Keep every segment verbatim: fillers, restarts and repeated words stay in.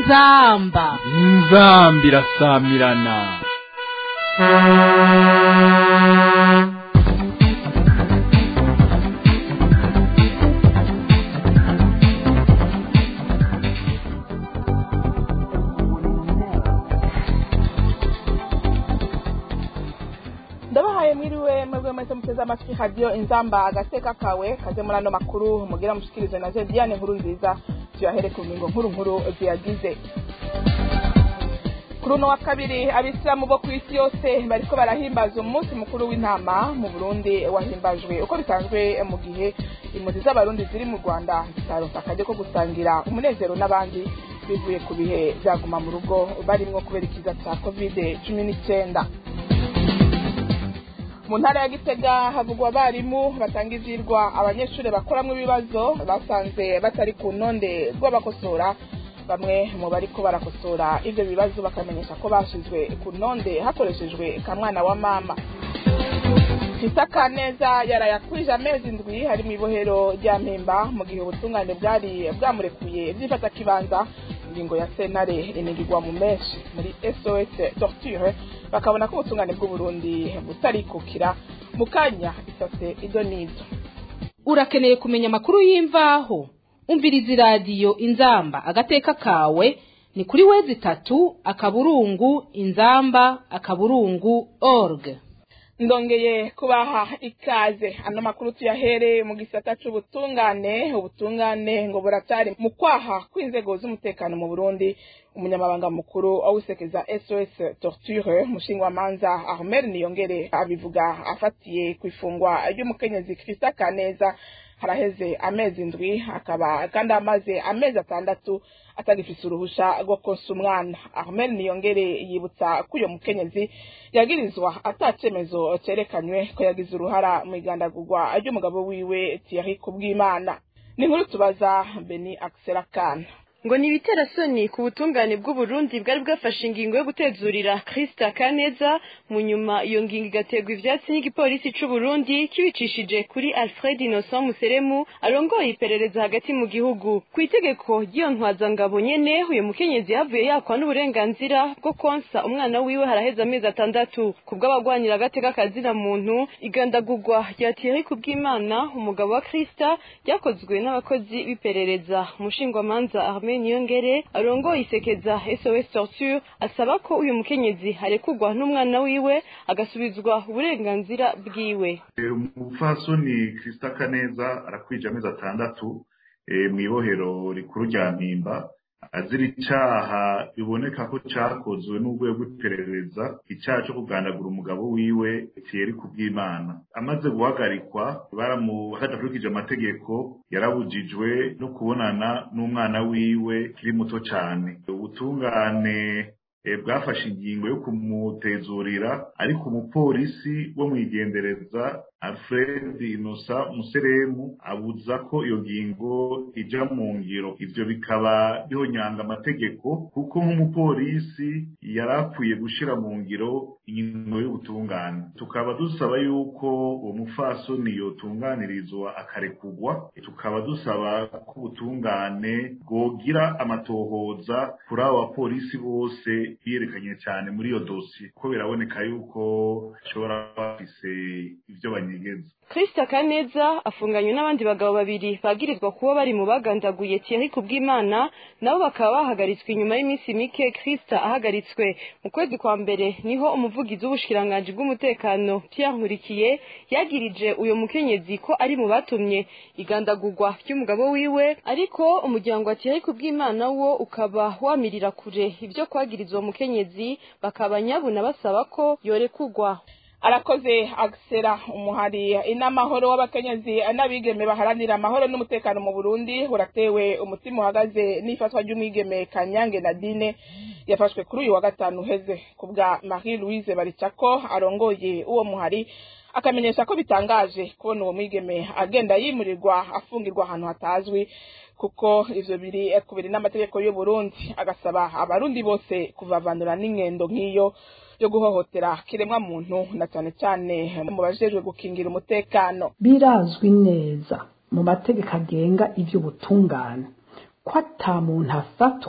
inzamba inzamba irasamirana. ndabahaye mwiriwe mwebwe mwese muteze amatwi radio inzamba agateka kawe kaze muri ano makuru mugira mushikirize na Diane nkuru nziza tuyahere ku ngingo nkuru nkuru ziyagize. Kuri no wa kabiri abisilamu bo kw'isi yose bariko barahimbaza umunsi mukuru w'intama mu Burundi wahimbajwe uko bisanzwe mu gihe impunzi z'abarundi ziri mu Rwanda zitaronka akaje ko gusangira umunezero n'abandi bivuye ku bihe byaguma mu rugo barimwo kubera ikiza cya covid cumi n'icyenda. Mu ntara ya Gitega havugwa abarimu batanga ivyirwa abanyeshuri bakoramwe ibibazo basanze batari ku ntonde rw'abakosora. Bamwe mu bariko barakosora ivyo bibazo bakamenyesha ko bashizwe ku ntonde hakoreshejwe kamwana wa mama. Isaka neza yarayakwije amezi ndwi hari mu ibohero rya Mpemba mu gihe ubutungane bwari bwamurekuye vyifata kibanza. Ingingo ya sentare inigirwa mu meshi muri S O S Torture bakabona ko ubutungane bw'u Burundi butarikukira mu kanya isase idonizo. Urakeneye kumenya amakuru y'imvaho umviriza radio inzamba agateka kawe ni kuri wezi tatu akaburungu inzamba akaburungu org. Ndongeye kubaha ikaze ano makuru tuyahere mu gisata c'ubutungane. Ubutungane ngo buratari mu kwaha kw'inzego z'umutekano mu Burundi. Umunyamabanga mukuru awusekeza S O S Torture mushingwa manza Ahmed Niyongere abivuga afatiye kwifungwa ry'umukenyezi Krista Kaneza haraheze amezi ndwi akaba kandi amaze amezi atandatu atagifise uruhusha rwo konsa umwana. Ahmed Niyongere yibutsa ko uyo mukenyezi yagirizwa atacemezo cerekanywe ko yagize uruhara mu igandagurwa ry'umugabo wiwe Thierry Kubwimana. Ni nkuru tubaza Beni Axelakan. Ngo ni bitera soni ku butungane bw'u Burundi bwari bwafashe ingingo yo gutezurira Krista Kaneza mu nyuma iyo ngingo igategwa ivyatsi n'igipolisi c'u Burundi kibicishije kuri Alfred Innocent Museremu arongoye iperereza hagati mu gihugu. Ku itegeko ry'iyo ntwazangabo nyene uyu mukenyezi yavuye yakwa n'uburenganzira bwo konsa umwana wiwe haraheza amezi atandatu. Kubw'abagwanira agateka kazira muntu igandagurwa rya Thierry Kubwimana umugabo wa Krista ryakozwe n'abakozi b'iperereza. Umushingwa manza Niyongere arongoye isekeza S O S Torture asaba ko uyu mukenyezi harekugwa n'umwana wiwe agasubizwa uburenganzira bwiwe. Umupfasoni Krista Kaneza arakwije amezi atandatu e, mu ibohero rikuru rya Mpimba azira icaha biboneka ko cakozwe n'urwego rw'iperereza icaha cyo kugandagura umugabo wiwe Thierry Kubwimana. Amaze guhagarikwa baramuhadakurikije amategeko yarabujijwe no kubonana n'umwana wiwe kiri muto cane. Ubutungane bwafashe ingingo yo kumutezurira ariko umupolisi wo mwigendereza Alfred Innocent Museremu abuza ko iyo ngingo ija mu ngiro. Ivyo bikaba bihonyanga amategeko kuko nk'umupolisi yarapfuye gushira mu ngiro ingingo y'ubutungane. Tukaba dusaba yuko uwo mufasoni yotunganirizwa akarekugwa. Tukaba dusaba ko ubutungane bwogira amatohoza kuri abo bapolisi bose biyerekanye cyane muri iyo dossier ko biraboneka yuko ashobora bafise ivyo banyegeza. Krista Kaneza afunganywe n'abandi bagabo babiri bagirizwa kuba bari mu bagandaguye Thierry Kubwimana nabo bakaba bahagaritswe inyuma y'iminsi mike. Krista ahagaritswe mu kwezi kwa mbere niho umuvugizi w'ubushikiranganje bw'umutekano Pierre Nkurikiye yagirije uyo mukenyezi ko ari mu batumye igandagurwa ry'umugabo wiwe, ariko umuryango wa Thierry Kubwimana wo ukaba wamirira kure ivyo kwagirizwa mukenyezi bakaba nyabuna basaba ko yorekugwa. Arakoze Axela umuhari inamahoro w'abakenyezi n'abigeme baharanira amahoro n'umutekano mu Burundi uratewe umutima uhagaze n'ifatwa ry'umwigeme Kanyange Nadine yafashwe kuri uyu wa gatanu heze. Kubwa Marie Louise Baricako arongoye uwo muhari akamenyesha ko bitangaje kubona uwo mwigeme agenda yimurirwa afungirwa ahantu hatazwi kuko ivyo biri kubiri n'amategeko y'u Burundi. Agasaba abarundi bose kuvavanura n'ingendo nk'iyo yo guhohotera kiremwa muntu na cyane cyane mu bajejwe gukingira umutekano. Birazwi neza mu mategeko agenga ivyo butungane ko ata muntu afatwa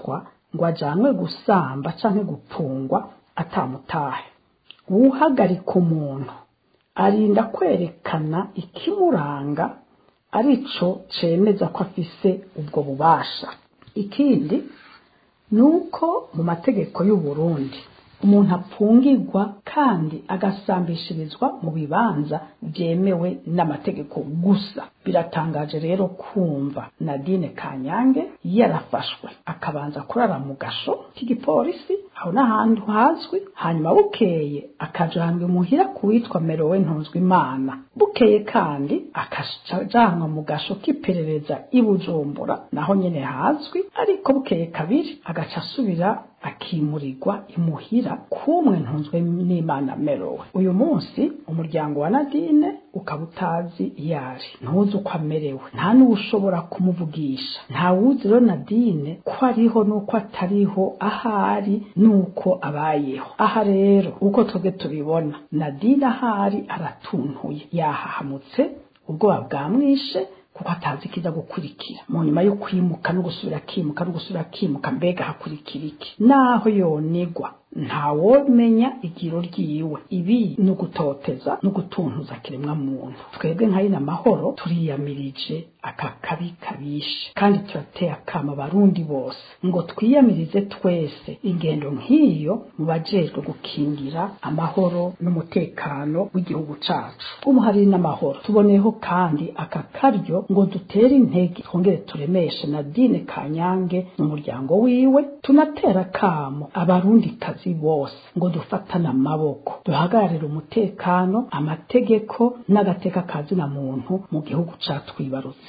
ngo ajanwe gusamba canke gupfungwa atamutahe. Uhagarika umuntu arinda kwerekana ikimuranga arico cemeza ko afise ubwo bubasha. Ikindi nuko mu mategeko y'u Burundi umuntu apfungirwa kandi agasambishirizwa mu bibanza byemewe n'amategeko gusa. Biratangaje rero kumva Nadine Kanyange yarafashwe akabanza kurara mu gasho k'igipolisi aho n'ahantu hazwi, hanyuma bukeye akajanwa muhira kuwitwa Merowe Ntuzwimana. Bukeye kandi akajanwa mu gasho k'iperereza i Bujumbura naho nyene hazwi, ariko bukeye kabiri agaca asubira akimurirwa imuhira kumwe Ntunzwe n'Imana Merowe. Uyu munsi umuryango wa Nadine ukaba utazi yari, ntuzi uko amerewe, nta n'ushobora kumuvugisha, nta wuzi rero Nadine ko ariho nuko atariho, ahari nuko abayeho. Aha rero uko twebwe tubibona Nadine ahari aratuntuye, yahahamutse, ubwoba bwamwishe kuko atazi kiza gukurikira mu nyuma yo kwimuka no gusubira kimuka no gusubira kimuka. Mbega hakurikira iki? Naho yonigwa ntawomenya igiro ryiwe. Ibi no gutoteza no gutuntuza kiremwa muntu. Twebwe nk'ayina amahoro turiyamirije aka kabi kabishe, kandi turateye akama Barundi bose ngo twiyamirize twese ingendo nk'iyo mu bajejwe gukingira amahoro n'umutekano w'igihugu cacu. Umuhari n'amahoro tuboneyeho kandi aka karyo ngo dutere intege, twongere turemeshe Nadine Kanyange n'umuryango wiwe. Tunatera kamo Abarundi kazi bose ngo dufatana amaboko, duhagararire umutekano, amategeko n'agateka kazi na muntu mu gihugu cacu twibarutse.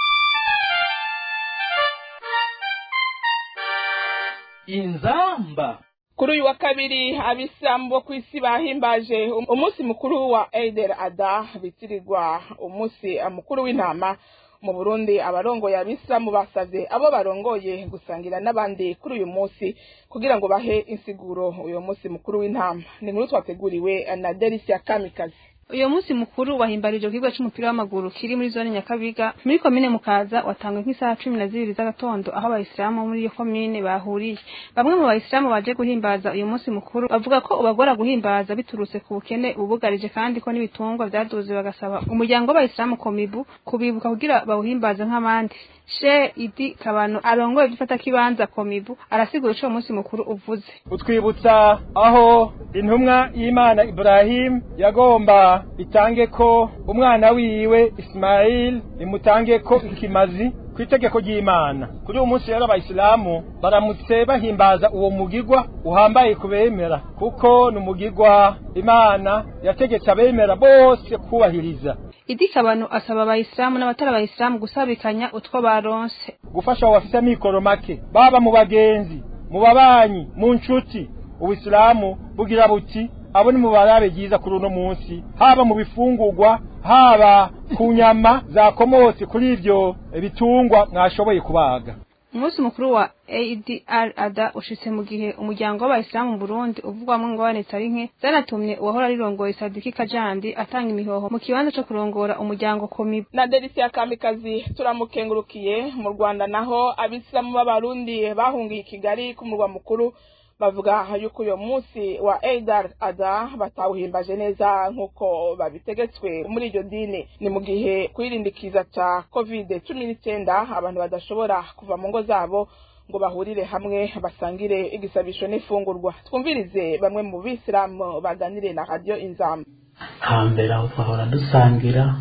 Inzamba. Kuri uyu wa kabiri abisilamu bo kw'isi bahimbaje umunsi mukuru wa Eid al-Adha bitirirwa umunsi mukuru w'intama. Mu Burundi abarongoye abisilamu basavye abo barongoye gusangira n'abandi kuri uyu munsi kugira ngo bahe insiguro uyu munsi mukuru w'intama. Ni nkuru twateguriwe na Delisia Kamikazi. Uyo munsi mukuru wahimbarije kigwa c'umupira w'amaguru kiri muri zone Nyakabiga muri komine Mukaza, watangwe nk'isaha cumi na zibiri z'agatondo aho abayisilamu muri iyo komine bahuriye. Bamwe mu bayisilamu baje guhimbaza uyu munsi mukuru bavuga ko ubagora guhimbaza biturutse ku bukene ubugarije, kandi ko n'ibitungwa vyaduze, bagasaba umuryango w'abayisilamu Komibu kubibuka kugira bawuhimbaza nk'abandi. She Idi Kabano arongoye gifata kibanza Komibu arasigura ico umunsi mukuru uvuze. Utwibutsa aho intumwa y'Imana Ibrahim yagomba itange ko umwana wiwe Ismail imutange ko ikimazi kwitegeko ry'Imana. Kuri uwo munsi rero abayisilamu baramutse bahimbaza uwo mugigwa uhambaye kubemera, kuko numugigwa Imana yategetse abemera bose kubahiriza. Idi Kabano asaba abayisilamu n'abatari abayisilamu gusabikanya utwo baronse, gufasha abafite amikoro make, baba mu bagenzi, mu babanyi, mu nshuti. Ubisilamu bugira buti abo ni mu barabe byiza kuri uno munsi, haba mu bifungurwa, haba ku nyama zakomotse kuri ivyo bitungwa mwashoboye kubaga. Umunsi mukuru wa Eid al-Adha ushitse mu gihe umuryango w'abayisilamu mu Burundi uvugwamwe ingorane zitari nke zanatumye uwahora rirongoye Sadiki Kajandi atanga imihoho mu kibanza cyo kurongora umuryango Komibu. Na Delisia Kamikazi turamukengurukiye. Mu Rwanda naho abisilamu b'Abarundi bahungiye Kigali ku murwa mukuru bavuga yuko uyo munsi wa Eid al-Adha batawuhimbaje neza nkuko babitegetswe muri iryo dini. Ni mu gihe kwirindikiza ca covid cumi n'icyenda abantu badashobora kuva mu ngo zabo ngo bahurire hamwe basangire igisabisho n'ifungurwa. Twumvirize bamwe mu bisilamu baganire na Radio Inzamba. Hambere aho twahora dusangira,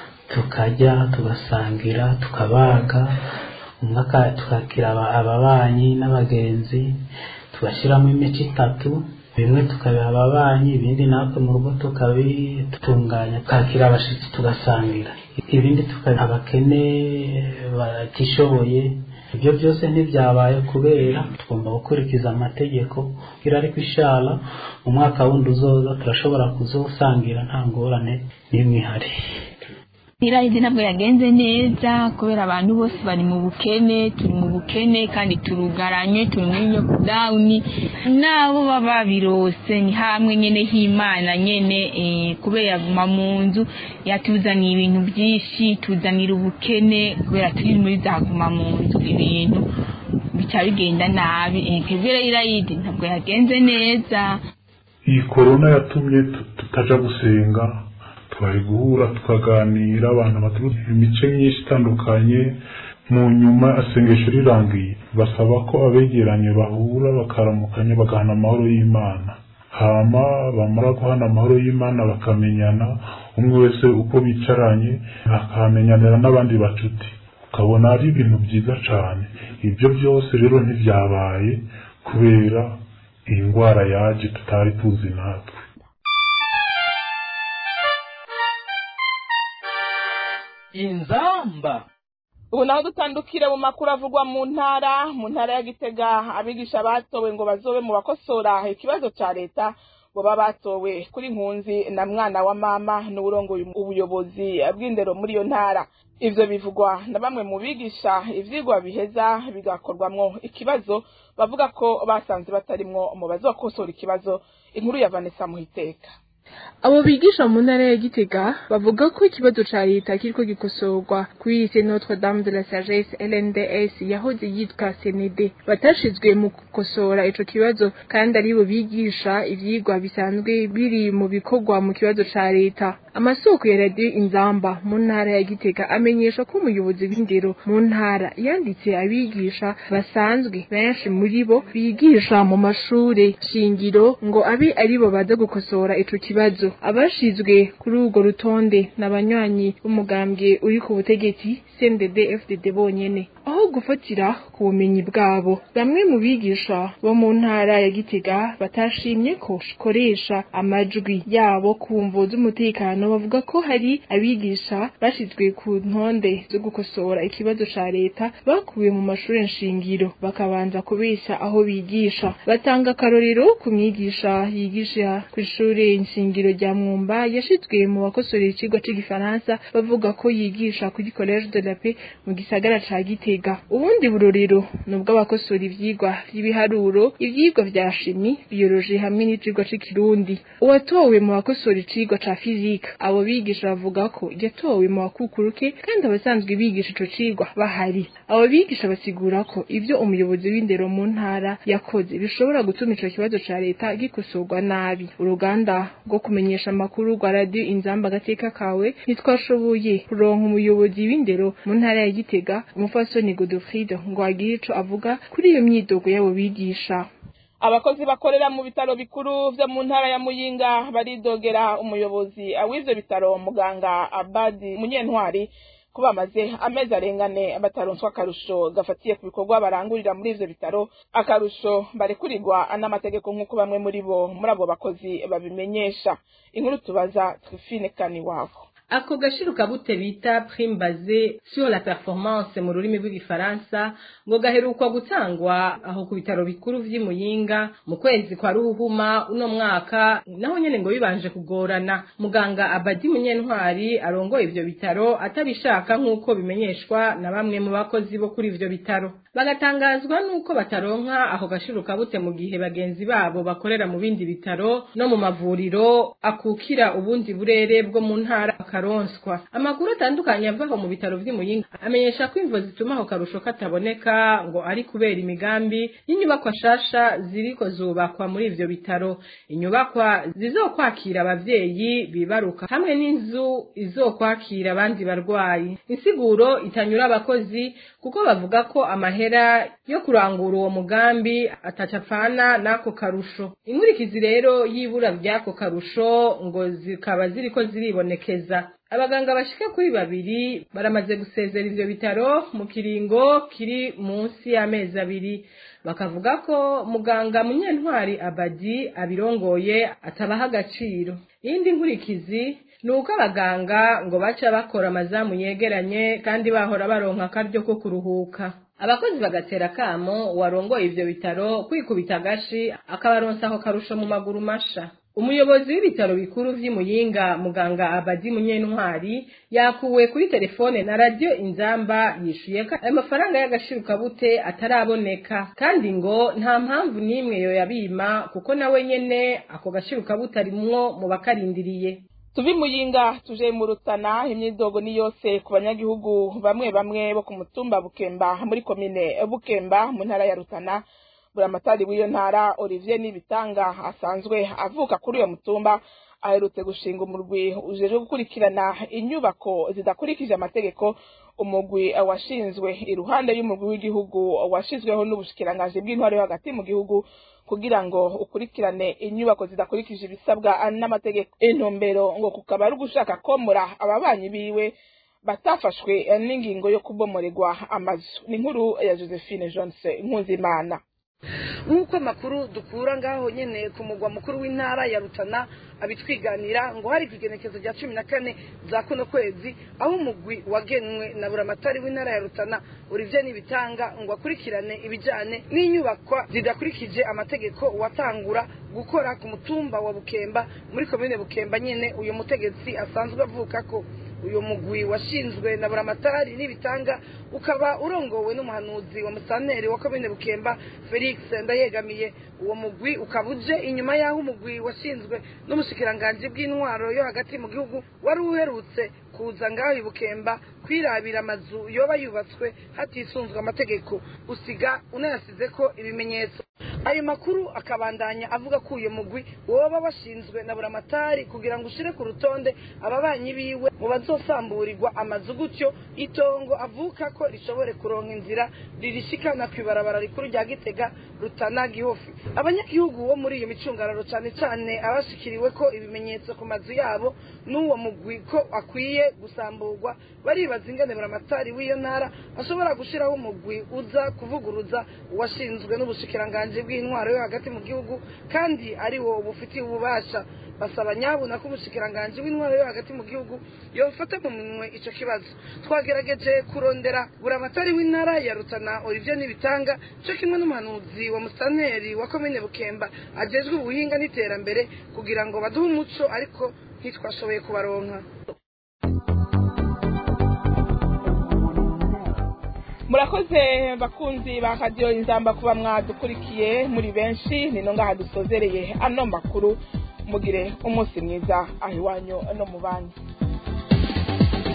tukajya tugasangira, tukabaga, umwaka tukakira ababanyi n'abagenzi, tugashiramo imico itatu, bimwe tukabiha ababanyi, ibindi natwe mu rugo tukabitunganya, tukakira abashitsi tugasangira, ibindi tukabiha abakene batishoboye. Ibyo byose ntibyabaye kubera tugomba gukurikiza amategeko, kugira ariko inshallah mu mwaka wundi uzoza turashobora kuzosangira nta ngorane n'imwe ihari. Irahizi ntabwo yagenze neza kubera abantu bose bari mu bukene, turi mu bukene kandi turugaranye, turi muri lockdown. Nabo baba birose ni hamwe nyene h'Imana nyene eh, kubera guma mu nzu yatuzaniye ibintu byinshi, tuzanira ubukene kubera turi muri za guma mu nzu, ibintu bica bigenda nabi twebwe irayidi ntabwo yagenze neza. Iyi korona yatumye tutaja gusenga, twari guhura tukaganira abantu baturutse imice myinshi itandukanye. Mu nyuma asengesho rirangiye basaba ko abegeranye bahura bakaramukanya bagahana amahoro y'Imana, hama bamara guhana amahoro y'Imana bakamenyana, umwe wese uko bicaranye akamenyanira n'abandi bacuti, ukabona ari ibintu byiza cyane. Ibyo byose rero ntivyabaye kubera iyi ndwara yaje tutari tuzi natwe. Inzamba. Ubu naho dutandukire mu makuru avugwa mu ntara mu ntara ya Gitega. Abigisha batowe ngo bazobe mu bakosora ikibazo ca leta bo babatowe kuri Nkunzi na mwana wa mama n'uburongoye ubuyobozi bw'indero muri iyo ntara. Ivyo bivugwa na bamwe mu bigisha ivyigwa biheza bigakorwamwo ikibazo, bavuga ko basanze batarimwo mu bazokosora ikibazo. Inkuru ya Vanessa Muhiteka. Abo bigisha mu ntara ya Gitega bavuga ko ikibazo ca leta kiriko gikosorwa kuri lycée Notre Dame de la Sagesse L N D S yahoze yitwa C N D, batashizwe mu gukosora ico kibazo kandi ari bo bigisha ivyigwa bisanzwe biri mu bikorwa mu kibazo ca leta. Amasoko ya radio Inzamba mu ntara ya Gitega amenyesha ko umuyobozi w'indero mu ntara yanditse abigisha basanzwe benshi muri bo bigisha mu mashure shingiro ngo abe ari bo baza gukosora ico kibazo. Abashizwe kuri urwo rutonde n'abanywanyi b'umugambwe uri ku butegetsi C N D D F D D bonyene, aho gufatira ku bumenyi bwabo. Bamwe mu bigisha bo mu ntara ya Gitega batashimye ko koresha amajwi yabo ku mvo z'umutekano, bavuga ko hari abigisha bashizwe ku ntonde zo gukosora ikibazo ca leta bakubiye mu mashuri nshingiro bakabanza kubesha aho bigisha. Batanga akarorero ku mwigisha yigisha ku ishuri nshingiro rya Mwumba yashizwe mu bakosorera icigwa c'igifaransa, bavuga ko yigisha kuri Collège de la Paix mu gisagara ca Gitega. Ubundi burorero nubwo abakosora ivyigwa vy'ibiharuro, ivyigwa vya chimie, biologie hamwe n'icigwa c'ikirundi. Uwatowe mu bakosora icigwa ca physique, abo bigisha bavuga ko yatowe mu bakukuruke kandi abasanzwe bigisha ico cigwa bahari. Abo bigisha basigura ko ivyo umuyobozi w'indero mu ntara yakoze bishobora gutuma ico kibazo ca leta gikosorwa nabi. Uruganda rwo kumenyesha amakuru rwa radio Inzamba agateka kawe ntitwashoboye kuronka umuyobozi w'indero mu ntara ya Gitega, umufasoni Godofride ngo agire ico avuga kuri iyo myidogo yabo bigisha. Abakozi bakorera mu bitaro bikuru vyo mu ntara ya Muyinga baridogera umuyobozi w'ivyo bitaro muganga Abadi Munyentwari ko bamaze amezi arengane bataronswa akarusho gafatiye ku bikorwa barangurira muri ivyo bitaro, akarusho barekurirwa n'amategeko nk'uko bamwe muri bo muri abo bakozi babimenyesha. Inkuru tubaza Trifine Kaniwabo. Ako gashiruka bute bita prime basée sur la performance mu rurimi rw'igifaransa ngo gaherukwa gutangwa aho ku bitaro bikuru vy'Imuyinga mu kwezi kwa Ruhuma uno mwaka, naho nyene ngo bibanje kugorana. Muganga Abadi Munyentwari arongoye ivyo bitaro atabishaka nk'uko bimenyeshwa na bamwe mu bakozi bo kuri ivyo bitaro, bagatangazwa nuko bataronka aho gashiruka bute mu gihe bagenzi babo bakorera mu bindi bitaro no mu mavuriro akukira ubundi burere bwo mu ntara karonswa. Amakuru atandukanye avaho mu bitaro vy'Imuyinga amenyesha ko imvo zituma aho karusho kataboneka ngo ari kubera imigambi y'inyubakwa shasha ziriko zubakwa muri ivyo bitaro, inyubakwa zizokwakira abavyeyi bibaruka hamwe n'inzu izokwakira abandi barwayi. Insiguro itanyura abakozi kuko bavuga ko amahera yo kurangura uwo mugambi atacapfana n'ako karusho. Inkurikizi rero y'ibura by'ako karusho ngo zikaba ziriko ziribonekeza. Abaganga bashika kuri babiri baramaze gusezera ivyo bitaro mu kiringo kiri munsi y'amezi abiri, bakavuga ko muganga Munyentwari Abadi abirongoye atabaha agaciro. Iyindi nkurikizi nuko abaganga ngo baca bakora amazamu yegeranye kandi bahora baronka akaryo ko kuruhuka. Abakozi bagatera kamo warongoye ivyo bitaro kwikubita agashi akabaronsa aho karusho mu maguru masha. Umuyobozi w'ibitaro bikuru vy'Imuyinga muganga Abadi Munyentwari yakuwe kuri telefone na radio Inzamba yishuye ko ayo mafaranga y'agashiruka bute ataraboneka kandi ngo nta mpamvu nimwe yo yabima kuko nawe nyene ako gashiruka bute arimwo mu bakarindiriye. tuvi muyinga tuje mu Rutana. Imyidogo ni yose ku banyagihugu bamwe bamwe bo ku mutumba Bukemba muri komine Bukemba mu ntara ya Rutana. Buramatari w'iyo ntara Olivier Nibitanga asanzwe avuka kuri uyo mutumba aherutse gushinga umurwi ujejwe gukurikirana inyubako zidakurikije amategeko, umugwi washinzwe iruhande y'umugwi w'igihugu washizweho n'ubushikirangaje bw'intwaro yo hagati mu gihugu kugira ngo ukurikirane inyubako zidakurikije ibisabwa n'amategeko. Intumbero ngo kukaba ari ugushaka komora ababanyi biwe batafashwe n'ingingo yo kubomoregwa amazu. Ni inkuru ya Josephine Jones Nkunzimana. Nk'uko amakuru dukura ngaho nyene ku mugwa mukuru w'intara ya Rutana abitwiganira ngo hari ikigenekezo rya cumi na kane za kuno kwezi aho umugwi wagenwe na buramatari w'intara ya Rutana Olivier Nibitanga ngo akurikirane ibijanye n'inyubakwa zidakurikije amategeko watangura gukora ku mutumba wa Bukemba muri komine Bukemba nyene uyo mutegetsi asanzwe avuka ko. Uyo mugwi washinzwe na buramatari Nibitanga ukaba urongowe n'umuhanuzi wa musanteri wa komine Bukemba Felix Ndayegamiye. Uwo mugwi ukabuje inyuma yaho umugwi washinzwe n'umushikiranganje bw'intwaro yo hagati mu gihugu wari uherutse kuza ngaho i Bukemba kwirabira amazu yoba yubatswe hatisunzwe amategeko usiga unayasize ko ibimenyetso. Ayo makuru akabandanya avuga ko uyo mugwi woba washinzwe na buramatari kugira ngo ushire ku rutonde ababanyi biwe mu bazosamburirwa amazu, gutyo itongo avuka ko rishobore kuronka inzira ririshikana kwibarabara rikuru rya Gitega Rutana Gihofi. Abanyagihugu bo muri iyo micungararo cyane cyane abashikiriwe ko ibimenyetso ku mazu yabo n'uwo mugwi ko akwiye gusamburwa baribaza ingane buramatari w'iyo ntara ashobora gushiraho umugwi uza kuvuguruza uwashinzwe n'ubushikiranganje bw'intwaro yo hagati mu gihugu kandi ari wo bufitiye ububasha. Basaba nyabuna ko ubushikiranganje w'intwaro yo hagati mu gihugu yofata mu minwe ico kibazo. Twagerageje kurondera buramatari w'intara ya Rutana Olivier Nibitanga cyo kimwe n'umuhanuzi wa musanteri wa komine Bukemba ajejwe ubuhinga n'iterambere kugira ngo baduhe umuco, ariko ntitwashoboye kubaronka. Murakoze bakunzi ba Radio Inzamba kuba mwadukurikiye muri benshi. Nino ngaha dusozereye ano makuru. Mugire umunsi mwiza ahiwanyu no mu bandi.